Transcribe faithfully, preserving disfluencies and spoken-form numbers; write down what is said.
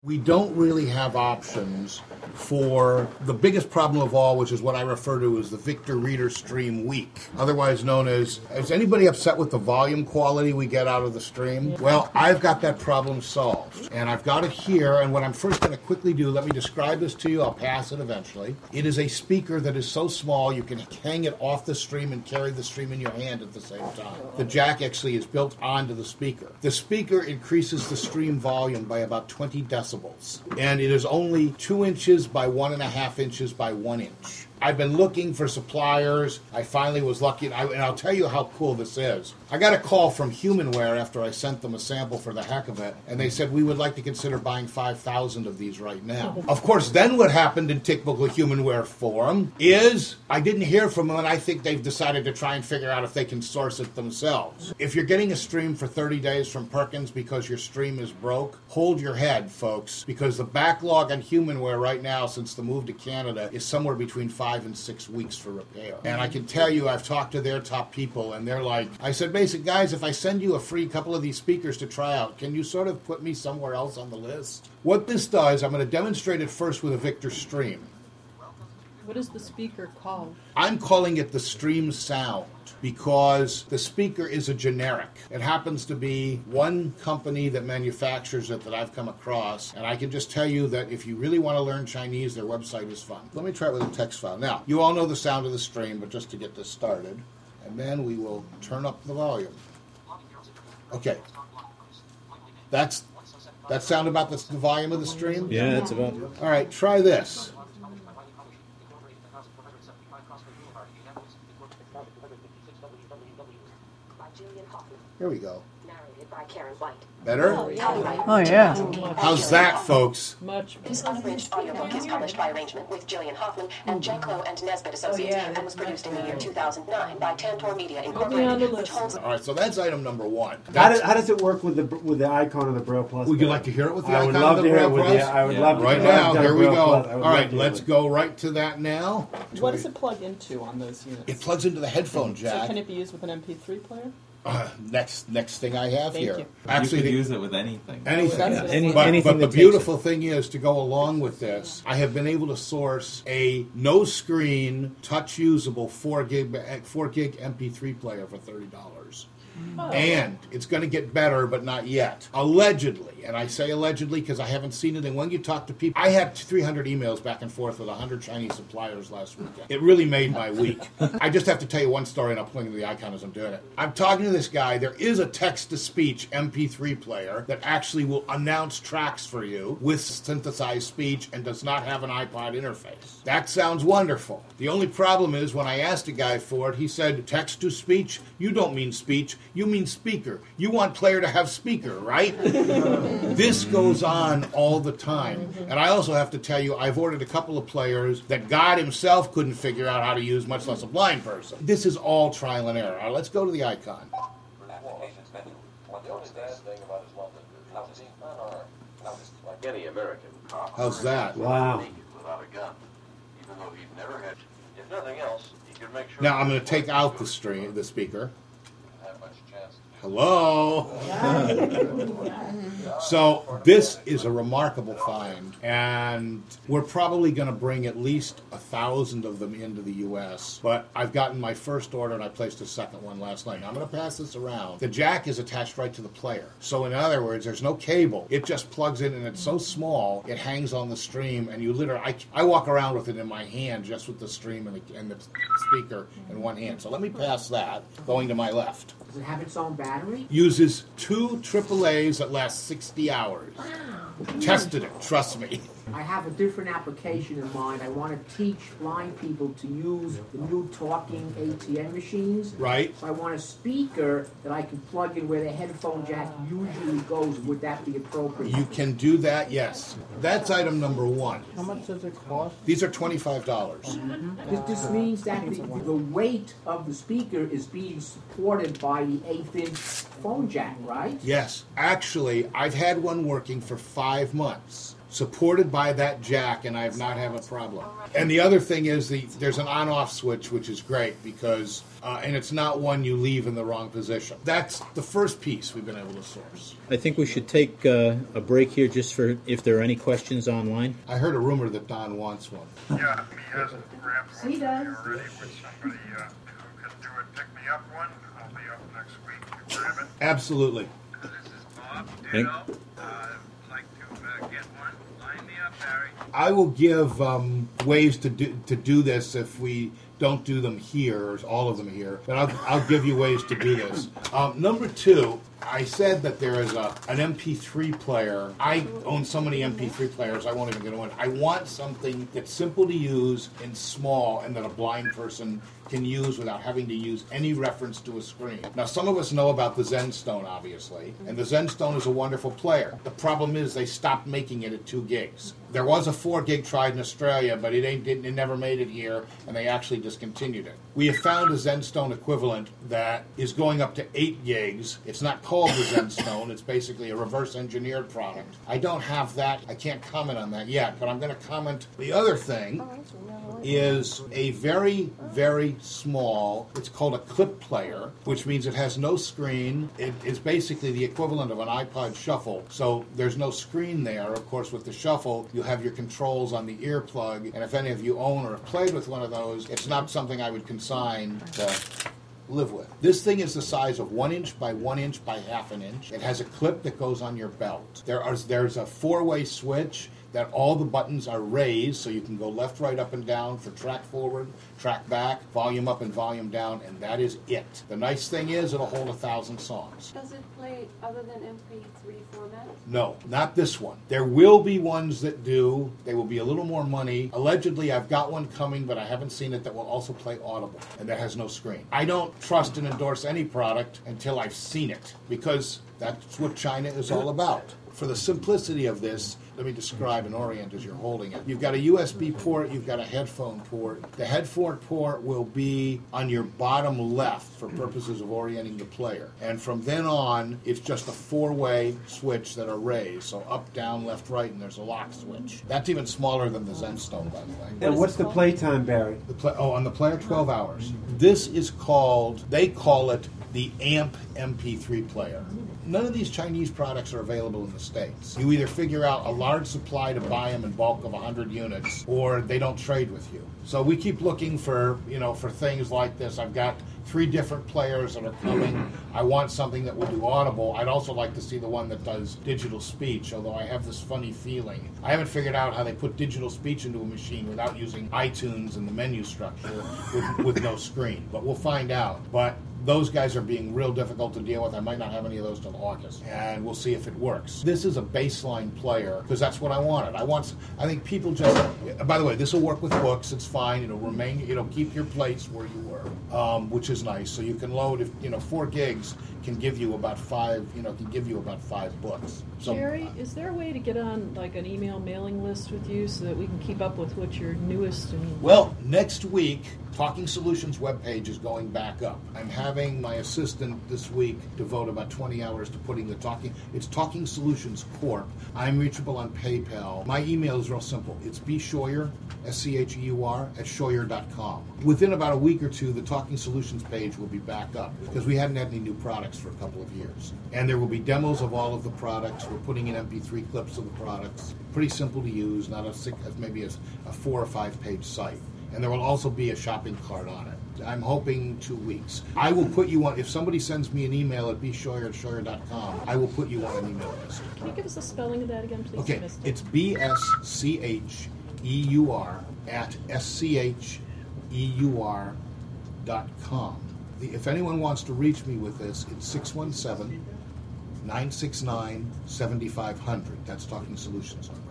we don't really have options for the biggest problem of all, which is what I refer to as the Victor Reader Stream Weak, otherwise known as, is anybody upset with the volume quality we get out of the stream? Well, I've got that problem solved, and I've got it here, and what I'm first going to quickly do, let me describe this to you, I'll pass it eventually. It is a speaker that is so small you can hang it off the stream and carry the stream in your hand at the same time. The jack actually is built onto the speaker. The speaker increases the stream volume by about twenty decibels, and it is only two inches by one and a half inches by one inch. I've been looking for suppliers. I finally was lucky, and, I, and I'll tell you how cool this is. I got a call from Humanware after I sent them a sample for the heck of it, and they said, we would like to consider buying five thousand of these right now. Of course, then what happened in typical Humanware form is I didn't hear from them, and I think they've decided to try and figure out if they can source it themselves. If you're getting a stream for thirty days from Perkins because your stream is broke, hold your head, folks, because the backlog on Humanware right now since the move to Canada is somewhere between five and six weeks for repair. And I can tell you, I've talked to their top people, and they're like, I said, basic guys, if I send you a free couple of these speakers to try out, can you sort of put me somewhere else on the list? What this does, I'm going to demonstrate it first with a Victor Stream. What is the speaker called? I'm calling it the Stream Sound because the speaker is a generic. It happens to be one company that manufactures it that I've come across, and I can just tell you that if you really want to learn Chinese, their website is fun. Let me try it with a text file. Now, you all know the sound of the stream, but just to get this started, and then we will turn up the volume. Okay. That's that sound about the, the volume of the stream? Yeah, that's about it. All right, try this. Here we go. Better? Oh, yeah. How's that, folks? Much. This unabridged audiobook is published by arrangement with Jillian Hoffman and Janklow and Nesbitt Associates, Oh, yeah. and was produced in the year two thousand nine by Tantor Media on the Incorporated, which list. holds... All right, so that's item number one. How That's, does, how does it work with the with the icon of the Braille Plus? would you like to hear it with the I icon would love of to the hear it Braille with the. Plus? I would Yeah. love to. Right if I now, done here we Braille go. Plus, I All would love right, to let's hear go right to that now. What does it plug into on those units? It plugs into the headphone So jack. can it be used with an M P three player? Uh, next next thing I have Thank here. you. Actually, you could the- use it with anything. anything. That's it. Any- But, anything but the that beautiful thing is, to go along with this, I have been able to source a no-screen, touch-usable four gig four gig M P three player for thirty dollars. Oh. And it's going to get better, but not yet. Allegedly, and I say allegedly because I haven't seen it, and when you talk to people, I had three hundred emails back and forth with one hundred Chinese suppliers last weekend. It really made my week. I just have to tell you one story, and I'll point to the icon as I'm doing it. I'm talking to this guy. There is a text-to-speech M P three player that actually will announce tracks for you with synthesized speech and does not have an iPod interface. That sounds wonderful. The only problem is when I asked a guy for it, he said, text-to-speech? You don't mean speech. You mean speaker. You want player to have speaker, right? This goes on all the time. And I also have to tell you, I've ordered a couple of players that God himself couldn't figure out how to use, much less a blind person. This is all trial and error. All right, let's go to the icon. Like any American cop. How's that? Wow. Without a gun. Even though he'd never had, if nothing else, he could make sure. Now I'm going to take out the stream, the speaker. Have much chance. Hello. So this is a remarkable find, and we're probably going to bring at least a thousand of them into the U S. But I've gotten my first order, and I placed a second one last night. Now, I'm going to pass this around. The jack is attached right to the player, so in other words, there's no cable. It just plugs in, and it's so small it hangs on the stream, and you literally I, I walk around with it in my hand, just with the stream and the, and the speaker in one hand. So let me pass that, going to my left. Does it have its own battery? Uses two triple A's that last sixty hours. Wow. Tested it, trust me. I have a different application in mind. I want to teach blind people to use the new talking A T M machines. Right. So I want a speaker that I can plug in where the headphone jack usually goes. Would that be appropriate? You can do that, yes. That's item number one. How much does it cost? These are twenty-five dollars. This, this means that the, the weight of the speaker is being supported by the eighth inch phone jack, right? Yes. Actually, I've had one working for five months. supported by that jack, and I've not had a problem. And the other thing is the there's an on-off switch, which is great because, uh, and it's not one you leave in the wrong position. That's the first piece we've been able to source. I think we should take uh, a break here just for if there are any questions online. I heard a rumor that Don wants one. Yeah, he hasn't grabbed one He for me does. already. Would somebody uh, who can do it pick me up one? I'll be up next week to grab it. Absolutely. This is Bob Thank- Ditto. Uh, like to uh, get one. Line me up, Harry. I will give um, ways to do to do this if we don't do them here, or all of them here. But I'll, I'll give you ways to do this. Um, number two, I said that there is a an M P three player. I own so many M P three players, I won't even get one. I want something that's simple to use and small, and that a blind person can use without having to use any reference to a screen. Now, some of us know about the ZenStone, obviously, and the ZenStone is a wonderful player. The problem is they stopped making it at two gigs. There was a four gig tried in Australia, but it ain't it never made it here, and they actually discontinued it. We have found a ZenStone equivalent that is going up to eight gigs. It's not called the ZenStone. It's basically a reverse engineered product. I don't have that. I can't comment on that yet, but I'm going to comment. The other thing is a very, very small, it's called a clip player, which means it has no screen. It is basically the equivalent of an iPod Shuffle. So there's no screen there. Of course, with the Shuffle, you have your controls on the earplug, and if any of you own or have played with one of those, it's not something I would consign to live with. This thing is the size of one inch by one inch by half an inch. It has a clip that goes on your belt. There are there's a four-way switch that all the buttons are raised, so you can go left, right, up, and down for track forward, track back, volume up, and volume down, and that is it. The nice thing is it'll hold a thousand songs. Does it play other than M P three format? No, not this one. There will be ones that do. They will be a little more money. Allegedly, I've got one coming, but I haven't seen it that will also play Audible, and that has no screen. I don't trust and endorse any product until I've seen it, because that's what China is all about. For the simplicity of this, let me describe and orient as you're holding it. You've got a U S B port, you've got a headphone port. The headphone port will be on your bottom left for purposes of orienting the player. And from then on, it's just a four-way switch that are raised. So up, down, left, right, and there's a lock switch. That's even smaller than the ZenStone, by the way. And what's the playtime, Barry? The play, oh, on the player, twelve hours. This is called, they call it the A M P M P three player. None of these Chinese products are available in the States. You either figure out a large supply to buy them in bulk of one hundred units, or they don't trade with you. So we keep looking for, you know, for things like this. I've got three different players that are coming. I want something that will do Audible. I'd also like to see the one that does digital speech, although I have this funny feeling. I haven't figured out how they put digital speech into a machine without using iTunes and the menu structure with, with no screen. But we'll find out. But those guys are being real difficult to deal with. I might not have any of those till August, and we'll see if it works. This is a baseline player because that's what I wanted. I want. I think people just. By the way, this will work with books. It's fine. It'll remain. It'll keep your place where you were, um, which is nice. So you can load. If you know, four gigs can give you about five. You know, can give you about five books. So, Jerry, is there a way to get on like an email mailing list with you so that we can keep up with what your newest and Well, next week, Talking Solutions webpage is going back up. I'm having my assistant this week devote about twenty hours to putting the Talking, it's Talking Solutions Corp. I'm reachable on PayPal. My email is real simple. It's bscheuer, S C H E U R, at scheuer dot com. Within about a week or two, the Talking Solutions page will be back up because we hadn't had any new products for a couple of years. And there will be demos of all of the products. We're putting in M P three clips of the products. Pretty simple to use, not a six, maybe a, a four or five page site. And there will also be a shopping cart on it. I'm hoping two weeks. I will put you on, if somebody sends me an email at bscheuer at scheuer dot com, I will put you on an email list. Can you give us the spelling of that again, please? I Okay, missed it. it's B S C H E U R at S C H E U R dot com. The, if anyone wants to reach me with this, it's six one seven, nine six nine, seven five zero zero. That's Talking Solutions number.